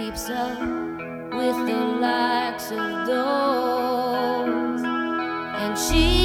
keeps up with the likes of those, and she